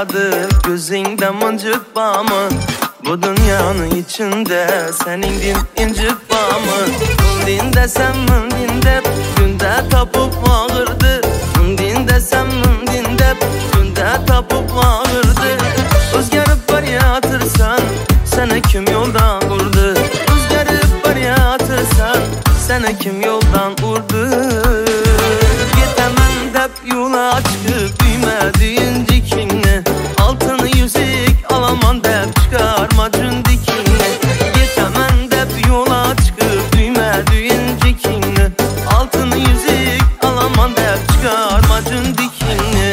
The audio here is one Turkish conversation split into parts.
vardır gözünde mıncık bağımı. Bu dünyanın içinde senin din incik bağımı. Din desem dinde günde tapıp ağırdı. Din desem dinde günde tapıp ağırdı. Özgürüp var yatırsan seni kim yoldan vurdu? Özgürüp var yatırsan seni kim yoldan vurdu? Yetemem dep yola çıkıp büyümediğin dikini. Altını yüzük alaman dep çıkarma cün dikini. Yetemem dep yola çıkıp büyümediğin dikini. Altını yüzük alaman dep çıkarma cün dikini.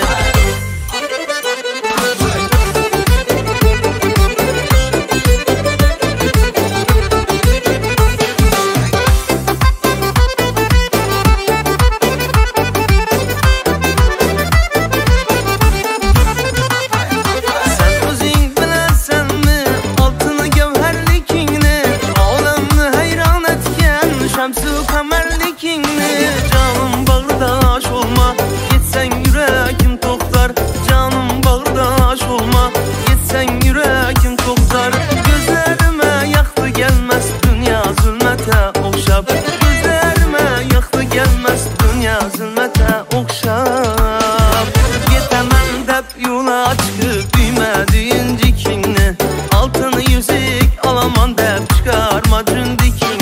Şemsi kamerlikini canım bağırdaş olma. Gitsen yüreğim toktar. Canım bağırdaş olma. Gitsen yüreğim toktar. Gözlerime yaktı gelmez dünya zulmete okşap. Gözlerime yaktı gelmez dünya zulmete okşap. Yetemem dep yola çıkıp büyümediğin dikini. Altını yüzük alaman dep çıkarma cün dikini.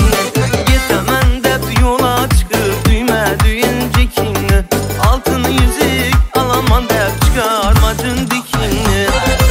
Altını yüzük alaman dep çıkarma cün dikini.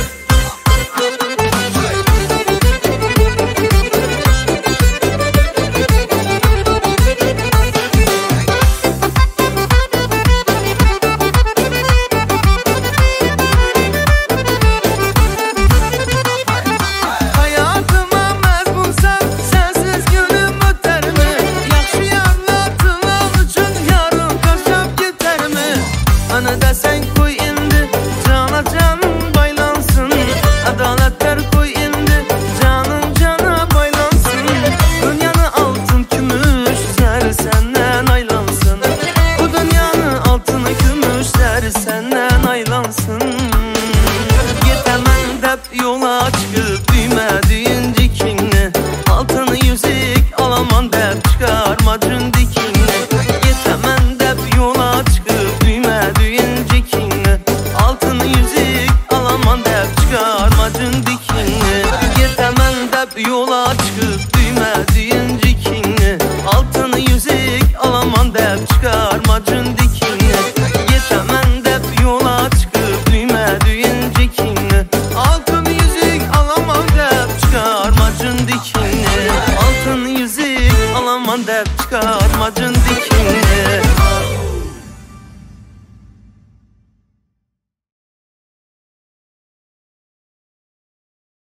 Hayatıma mezmunsan sensiz günüm öter mi? Yaxşı yarlatılan üçün yarın kaçıp gider mi? Hani desen koy indi cana can baylansın. Adaletler koy indi canın cana baylansın. Dünyanı altın gümüş zeri senden aylansın. Bu dünyanı altını gümüş zeri senden aylansın. Yetemem dep yola çıkıp büyümediğin dikini. Altını yüzük alaman dep çıkarma cün dikini. Yetemem dep yola çıkıp büyümediğin dikini. Altını yüzük alaman dep çıkarma cün dikini. Yetemem dep yola çıkıp büyümediğin dikini. Altını yüzük alaman dep çıkarma cün dikini. Yetemem dep yola çıkıp büyümediğin dikini. Altın yüzük alaman dep çıkarma cün dikini. Altın yüzük alaman dep çıkarma cün